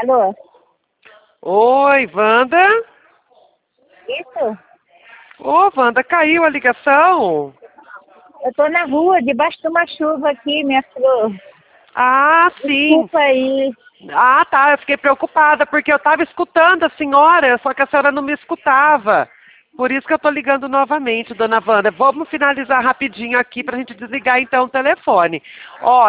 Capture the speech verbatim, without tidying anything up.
Alô? Oi, Wanda? Isso? Ô, Wanda, caiu a ligação? Eu tô na rua, debaixo de uma chuva aqui, minha flor. Ah, sim. Desculpa aí. Ah, tá, eu fiquei preocupada, porque eu estava escutando a senhora, só que a senhora não me escutava. Por isso que eu estou ligando novamente, dona Wanda. Vamos finalizar rapidinho aqui para a gente desligar então o telefone. Ó,